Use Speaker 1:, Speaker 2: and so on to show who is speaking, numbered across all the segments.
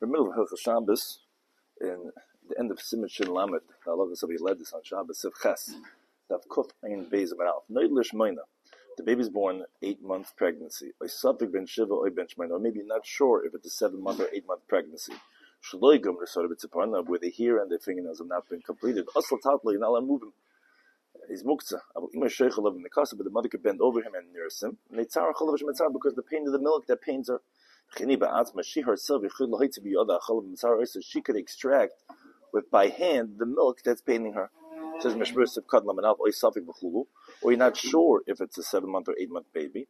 Speaker 1: the middle of Hilchos Shabbos, in the end of Siman Shin Lamed, the Allah said we led this on Shabbos, Siv Ches, Dav Kuf Ein Beis Amalf. Neidlish Meina. The baby's born 8-month pregnancy. Oy Safik ben Shiva, Oy ben Shmeina. Or maybe not sure if it's a 7-month or 8-month pregnancy. Shaloi Gomer Sort of B'Tziparna, where the hair and the fingernails have not been completed. Asla Tatla, you're not allowed to move him. He's muktzah. But the mother could bend over him and nurse him. Because the pain of the milk that pains her. She herself, so she could extract by hand the milk that's paining her. It says or you're not sure if it's a 7-month or 8-month baby.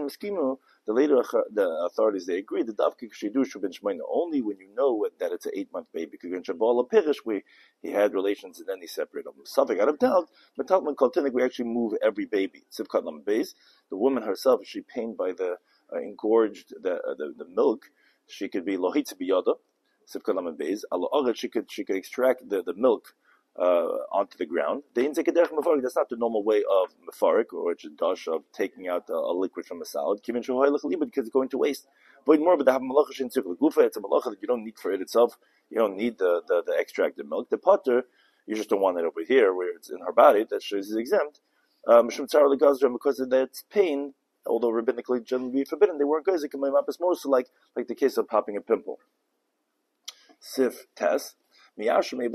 Speaker 1: The authorities, they agree that only when you know that it's an 8-month baby. Where he had relations and then he separated them. Out of doubt, we actually move every baby. The woman herself, if she pained by the engorged the milk, she could be lohitz biyada. She could extract the milk onto the ground. That's not the normal way of mefarik or dash of taking out a liquid from a salad. Because it's going to waste. But more, but it's a malacha that you don't need for it itself. You don't need the extracted milk. The potter, you just don't want it over here where it's in her body. That shows is exempt. Because of that pain, although rabbinically generally forbidden, they weren't guys that can make mapas more. So like the case of popping a pimple. Sif Tes. We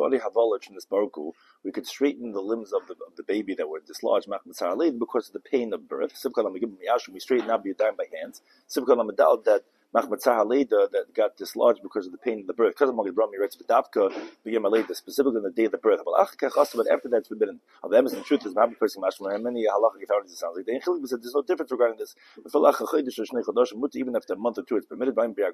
Speaker 1: could straighten the limbs of the baby that were dislodged because of the pain of birth. We straighten out by hands. That got dislodged because of the pain of the birth. Because specifically on the day of the birth. But after that's forbidden. The truth is not because many halachic authorities, it sounds like there's no difference regarding this. Even after a month or two, it's permitted.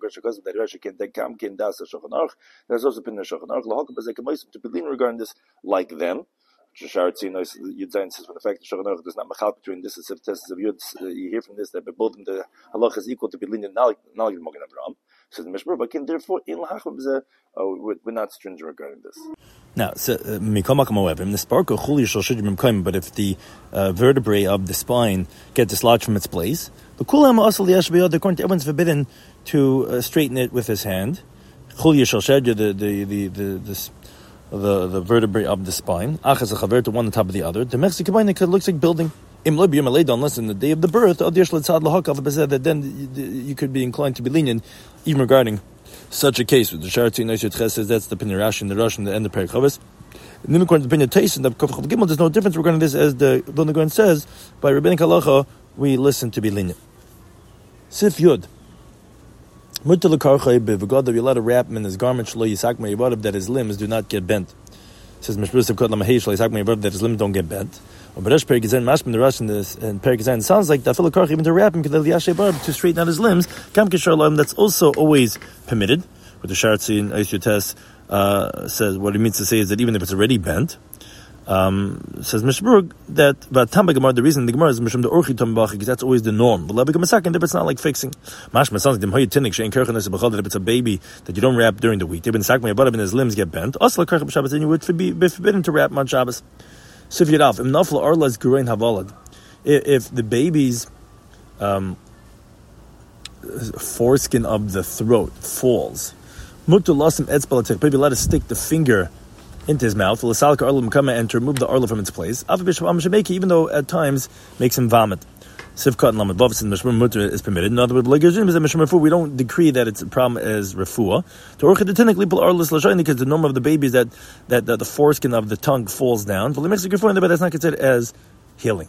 Speaker 1: There's also been a Shulchan Aruch to be lean regarding this like them. Yud Zayin says, from the fact that Shulchan Aruch does not machal between this and Sif Tes of Yud, you hear from this that both of the halach is equal to be lenient knowledge of Mogen Avraham. Says the Mishmur, but therefore in Lahachim we're not stringent regarding this.
Speaker 2: Now, but if the vertebrae of the spine get dislodged from its place, the kulam asal yashbiyad, according to everyone's forbidden to straighten it with his hand. The vertebrae of the spine, to one on top of the other. The Mexican looks like building. Unless in the day of the birth, that then you could be inclined to be lenient, even regarding such a case. With the Sharti Ches says that's the Pinei Rashi and the Russian, the end of Perek Chavis. And then according to the Pinei Teisin, the Kaf Chav Gimel, there's no difference regarding this, as the Vilna Gaon says, by rabbinic halacha we listen to be lenient. Sif Yud. You're allowed to wrap him in his garment that his limbs do not get bent. It says that his limbs don't get bent. But the Russian and Perek sounds like that even to wrap him to straighten out his limbs. That's also always permitted. But the Shartzi in Eis Yotes says what it means to say is that even if it's already bent. Says Mishburg that the reason the Gemara is Mishum the Orchi Tambach because that's always the norm. But if it's not like fixing, Mashma sounds like that if it's a baby that you don't wrap during the week, they've been sakmei above and his limbs get bent. Also, then you would be forbidden to wrap him on Shabbos. So if you'd off, if the baby's foreskin of the throat falls, maybe let us stick the finger into his mouth, and to remove the arla from its place, even though at times makes him vomit. Sivkat and Lamed Bavs and Mishmur Mutter is permitted. In other words, we don't decree that it's a problem as refuah. Because the norm of the baby is that the foreskin of the tongue falls down. But that's not considered as healing.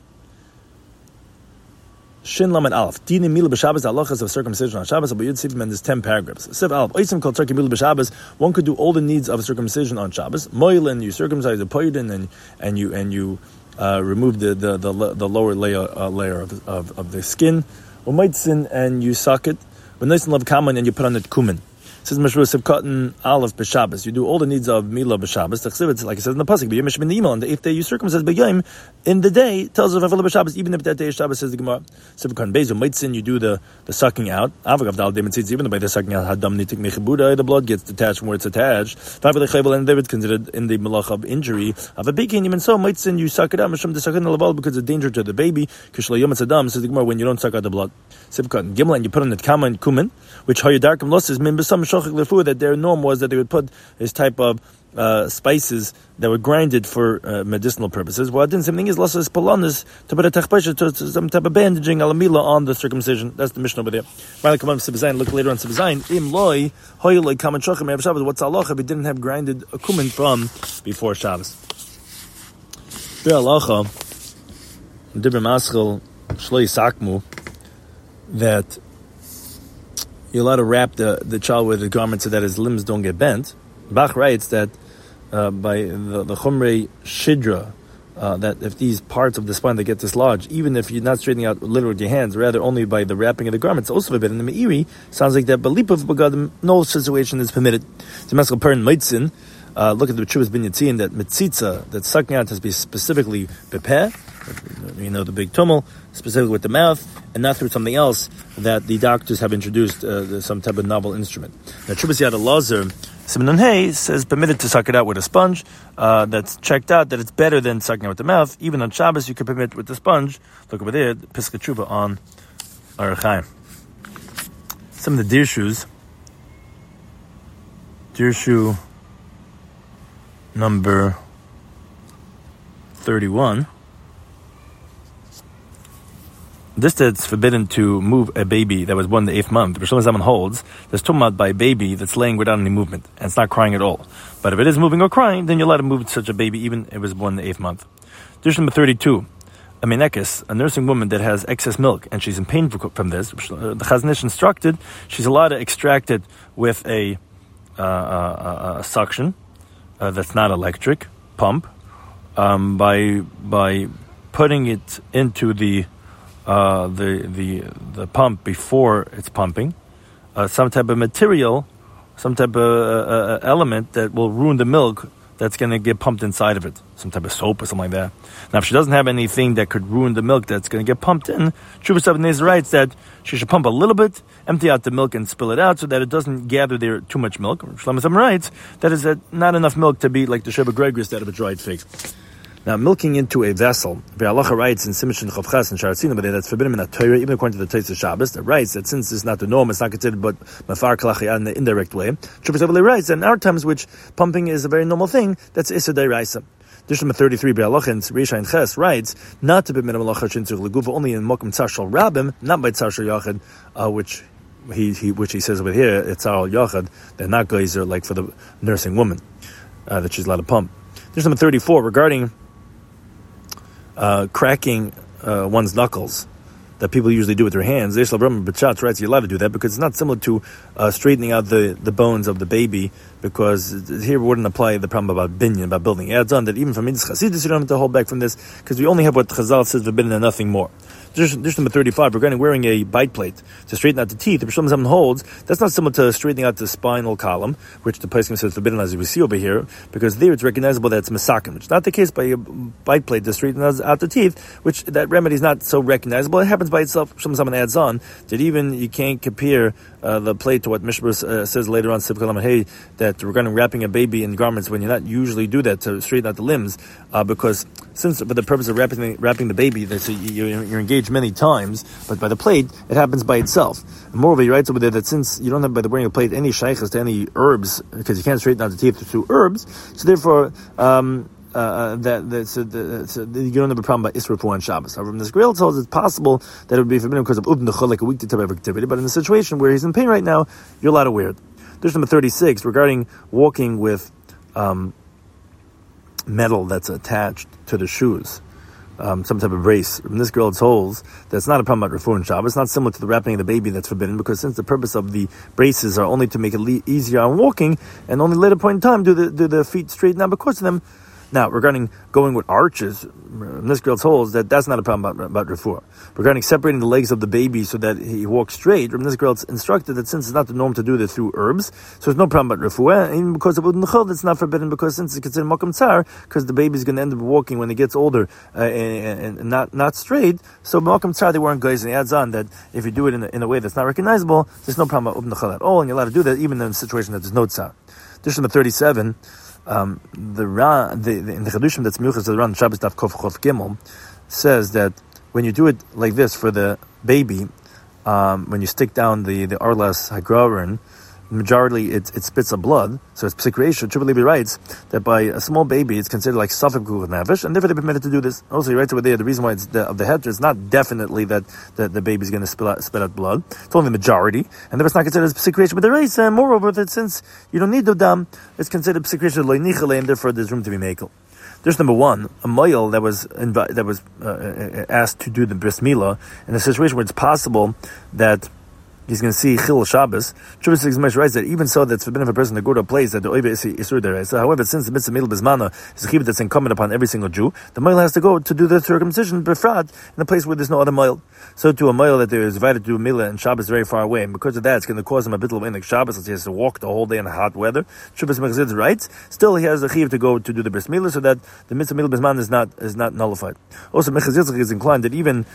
Speaker 2: Shin Lamed Aleph. Dini Mila B'Shabbos, halachas of circumcision on Shabbos. But Yud Sivim, and there's 10 paragraphs. Siv Aleph. Oisim called Turkey Mila B'Shabbos. One could do all the needs of circumcision on Shabbos. Moilin, you circumcise the poyden, and you remove the lower layer of the skin. Umaitzin, and you suck it. But nice and love kaman, and you put on it kumin. Says Mishra Sivkatan Aleph B'Shabbos. You do all the needs of Mila B'Shabbos. It's like it says in the pasuk. B'Yom Shemini on the 8th day you circumcise B'Yom. In the day tells us of Avila B'Shabbos. Even if that day is Shabbos, says the Gemara. Sivkatan Bezu Maitzin. You do the sucking out. Avagav Dal Demetzitzis. Even by the sucking out, Hadam Nitik Mechibuda. The blood gets detached from where it's attached. Favile Chayvel, and there it's considered in the malach of injury of a baby. And even so, Maitzin, you suck it out. Mishum the sucking Laval because it's danger to the baby. Kishla Yom Tzadam, says the Gemara, when you don't suck out the blood. Sivkatan Gimel, and you put on the Kama and Kumin, which Hayadarkim lost is Mimbasam that their norm was that they would put this type of spices that were grinded for medicinal purposes. Well, the same thing is lasas polanis to put a techpesha, some type of bandaging alamila on the circumcision. That's the Mishnah over there. Finally, come on Sibzayin. Look later on Sibzayin. Im loy hoyloi kaman shochem erev Shabbos. What's halacha if it didn't have grinded kumin from before Shabbos? The halacha dibber maschel shloi sakmu that you're allowed to wrap the child with a garment so that his limbs don't get bent. Bach writes that by the Chumrei Shidra, that if these parts of the spine that get dislodged, even if you're not straightening out literally with your hands, rather only by the wrapping of the garments, also forbidden. In the Meiri, sounds like that Balip of Bagadim, no situation is permitted. To Maskal Perin Meitzin, look at the Chuvas bin Yitzin, that Mitzitza, that sucking out has to be specifically Bepeh, the big tumul, specifically with the mouth, and not through something else that the doctors have introduced, some type of novel instrument. Now, Chuvas Yad Elazar, Simenon Hay says permitted to suck it out with a sponge. That's checked out that it's better than sucking it with the mouth. Even on Shabbos, you could permit with the sponge. Look over there, Piska Tshuva on Orach Chaim. Some of the dirshu number 31. This that's forbidden to move a baby that was born in the 8th month. Rosh Hashanah holds that's talking about by a baby that's laying without any movement and it's not crying at all. But if it is moving or crying, then you're allowed to move such a baby even if it was born in the 8th month. Dish number 32. A menekes, a nursing woman that has excess milk and she's in pain from this. The Chazon Ish instructed she's allowed to extract it with a suction that's not electric pump by putting it into the pump before it's pumping, some type of material, some type of element that will ruin the milk that's going to get pumped inside of it, some type of soap or something like that. Now, if she doesn't have anything that could ruin the milk that's going to get pumped in, Chuvas Avnei writes that she should pump a little bit, empty out the milk and spill it out so that it doesn't gather there too much milk. Shlomo writes that is not enough milk to be like the Sheba Gregorius out of a dried fig. Now, milking into a vessel, the halacha writes in Simon Chavchas and Sharatzina, but that's forbidden in the Torah, even according to the Tosfos Shabbos, that writes that since it's not the norm, it's not considered but mafar kalachia in the indirect way. Chuvas Avnei writes that in our times, which pumping is a very normal thing, that's Issa Deiraisa. Dish number 33, Be'alacha and Reisha and Ches writes not to be minimum halacha shintzur legufa only in mokum tzar shel rabim, not by tzar shel yachid, which he says over here it's tzar al yachid. They're not glazer like for the nursing woman that she's allowed to pump. Dish number 34 regarding cracking one's knuckles that people usually do with their hands. Yesh L'Brahma B'Chatz writes you're allowed to do that because it's not similar to straightening out the bones of the baby, because here wouldn't apply the problem about binyan, about building. It adds on that even from Midas Chasidus you don't have to hold back from this because we only have what Chazal says forbidden and nothing more. Dish number 35, regarding wearing a bite plate to straighten out the teeth, the Rishon holds that's not similar to straightening out the spinal column, which the Pesachim says forbidden as we see over here, because there it's recognizable that it's masakim, which is not the case by a bite plate to straighten out the teeth, which that remedy is not so recognizable. It happens by itself. Someone adds on that even you can't compare the plate to what Mishmar says later on, that regarding wrapping a baby in garments when you not usually do that to straighten out the limbs, because since for the purpose of wrapping the baby, so you're engaged many times, but by the plate, it happens by itself. And moreover, he writes over there that since you don't have by the wearing a plate any shaykhs to any herbs, because you can't straighten out the teeth through herbs, so therefore, you don't have a problem by Isra Pu on Shabbos. However, this Grail tells it's possible that it would be forbidden because of Ubn Dechol, like a weekday type of activity, but in the situation where he's in pain right now, you're allowed to wear it. There's number 36, regarding walking with metal that's attached to the shoes, some type of brace. In this girl holds that's not a problem about Refuah and Shabbos. It's not similar to the wrapping of the baby that's forbidden, because since the purpose of the braces are only to make it easier on walking, and only later point in time do the feet straighten out because of them. Now, regarding going with arches, this girl holds that's not a problem about refuah. Regarding separating the legs of the baby so that he walks straight, this girl instructed that since it's not the norm to do this through herbs, so there's no problem about refuah. Even because of Udn Chol, that's not forbidden, because since it's considered Mokum Tsar, because the baby's going to end up walking when he gets older and not straight, so Mokum Tsar they weren't guys. And he adds on that if you do it in a way that's not recognizable, there's no problem about Udn Chol at all, and you're allowed to do that even in a situation that there's no Tsar. Dish number 37. In the Chedushim that's Miuchas to the Ran Shabbos Daf Kof Chof Gimel says that when you do it like this for the baby, when you stick down the Arlas Hagrarin, majority it spits a blood, so it's psik reisha. Triple Levi writes that by a small baby it's considered like safek kuchen navish, and therefore they're permitted to do this. Also, he writes over there the reason why it's of the heter is not definitely that the baby's going to spit out blood. It's only the majority, and therefore it's not considered as psik reisha. But the race, and moreover, that since you don't need the dam, it's considered psik reisha loy nichale, and therefore there's room to be makel. There's number one, a male that was asked to do the bris milah in a situation where it's possible that he's going to see Chil Shabbos. Shuvah 6 writes that even so, that's forbidden for a person to go to a place that the Oive Isur there is. However, since the mitzvah Milah Bismana is a chiyuv that's incumbent upon every single Jew, the male has to go to do the circumcision befrat in a place where there's no other male. So to a male that is invited to do Milah and Shabbos very far away, and because of that, it's going to cause him a bit of like Shabbos, as he has to walk the whole day in hot weather. Shuvah Mechazid writes, still he has a chiyuv to go to do the bris milah, so that the mitzvah Milah Bismana is not nullified. Also, Mechazid is inclined that even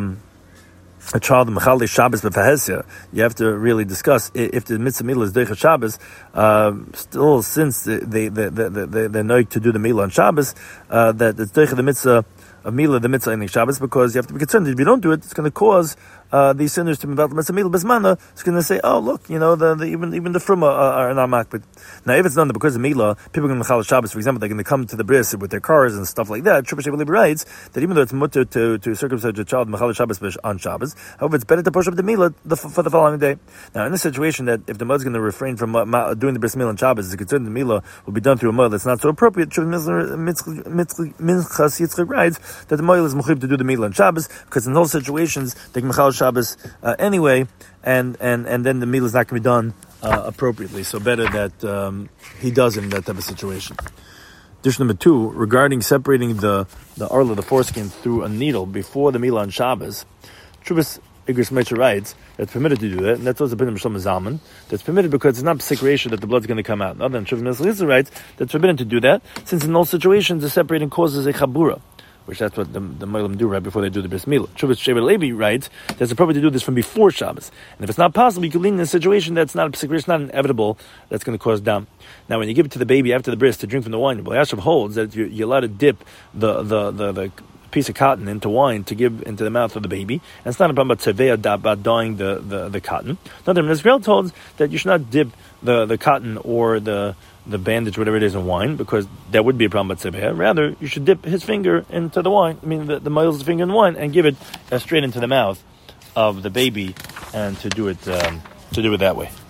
Speaker 2: a child of Mechale Shabbos b'Fahesya, you have to really discuss if the mitzvah milah is Deicha Shabbos. Still, since they're noig to do the milah on Shabbos, that it's Deicha the mitzvah of milah, the mitzvah in Shabbos, because you have to be concerned that if you don't do it, it's going to cause these sinners to be about the mitzvah milah bismana. It's going to say, oh look, even the fruma are not makbid. Now, if it's done because of milah, people are going to Mechal Shabbos, for example, they're going to come to the bris with their cars and stuff like that. Triple Sheva writes that even though it's mutter to circumcise a child Mechal Shabbos on Shabbos, however, it's better to push up the milah for the following day. Now, in this situation, that if the mother is going to refrain from doing the bris milah on Shabbos, is concerned the milah will be done through a mother that's not so appropriate. Minchas Yitzchak writes that the mother is mechuyev to do the milah on Shabbos, because in those situations they can Mechal Shabbos anyway, and then the meal is not going to be done appropriately. So better that he does in that type of situation. Dish number 2, regarding separating the arla, the foreskin, through a needle before the meal on Shabbos. Trubus Igris Meitzer writes that it's permitted to do that, and that's also Pinam Shlomo Zalman. That's permitted because it's not psik reisha that the blood's going to come out. Other than Trubus Meitzer writes that it's forbidden to do that, since in all situations the separating causes a chabura, which that's what the Molim do right before they do the bris milah. Shuvah Sheva Levi writes that it's appropriate to do this from before Shabbos. And if it's not possible, you can lean in a situation that's not a psik reisha, it's not inevitable, that's going to cause dam. Now, when you give it to the baby after the bris to drink from the wine, Yashav holds that you're allowed to dip the piece of cotton into wine to give into the mouth of the baby, and it's not about tzeveh about dyeing the cotton. Another Israel holds that you should not dip the cotton or the bandage, whatever it is, in wine, because that would be a problem with tzeveh. Rather, you should dip his finger into the wine, the male's finger in the wine, and give it straight into the mouth of the baby, and to do it that way.